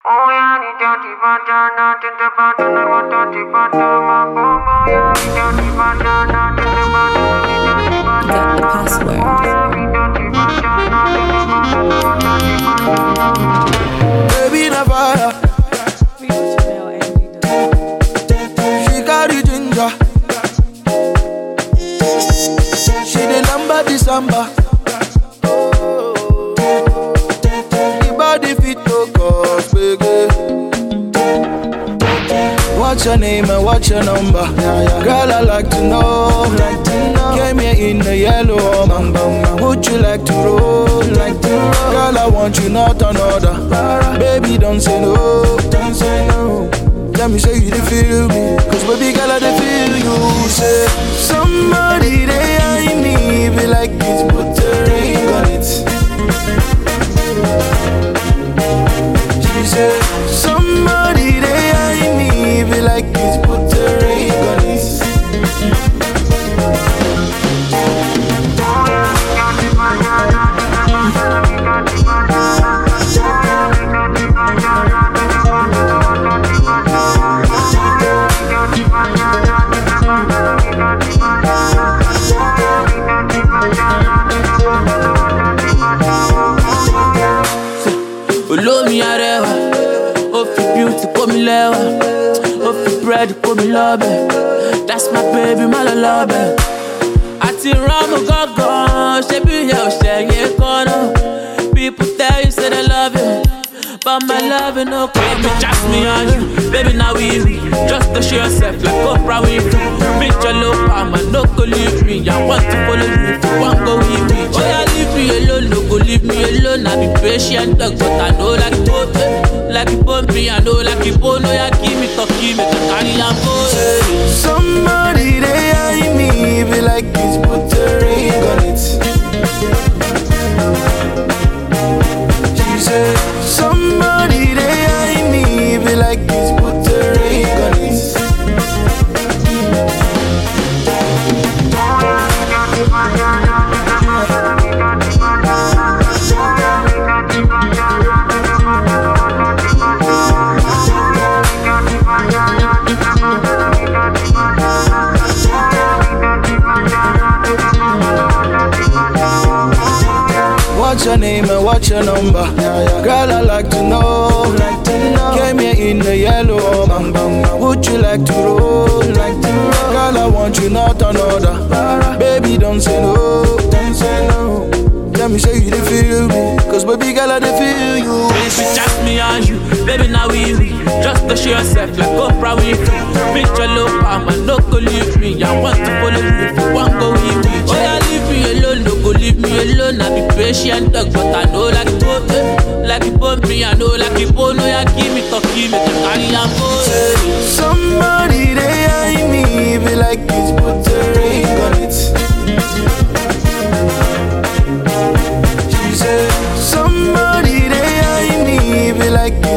Got the password. Baby na fire, she carry ginger. She the number December. The body fit to cause baby. What's your name and what's your number? Girl, I like to know. Came here in the yellow mamba. Would you like to roll? Girl, I want you, not another. Baby, don't say no. Let me say you dey feel me. Cause baby girl, I dey feel you. Say somebody they eye me, be like it's put a ring on it. She said somebody they eye me, be like it's put a ring on it. Olómi arẹwà, ó fi beauty kó mi lẹ́wà, ó fi bread kó mi lọ́bẹ̀, that's my baby, má lọ lọ́bẹ̀. Àti rọ́mù gángan, ṣé bí ìyẹn ò ṣẹ̀yìn kan náà? People tell you say they love you, but my love no come. Baby, just me and you, baby, now we just to show yourself like Oprah Winfrey. Meet your love, mama, no go leave me. I want to follow you if you want go with me. Oh yeah, leave me alone, no go leave me alone. I be patient, dog, but I know like both, like you bump me, I know like you bone. Oh yeah, give me talkie, make a carry and go. Somebody they eye me, be like it's put a ring on it. She said somebody they eye me, be like it's put a ring on it. What's your name and what's your number? Girl, I like to know. Came here in the yellow mamba. Would you like to roll? Girl, I want you, not another. Baby, don't say no. Let me say you dey feel me. Cause baby girl, I dey feel you. It's just me and you, baby, now we just to show yourself like Oprah Winfrey. Meet your love, mama, no go leave me. I want to follow you if you want go with me. Oh yeah, leave me alone, no go leave me alone. I be patient, dog, but I know like both, like you bump me, I know like you bone. Oh yeah, give me talkie, make a carry and go. Somebody they eye me, be like it's put a ring on it. She said somebody they eye me, be like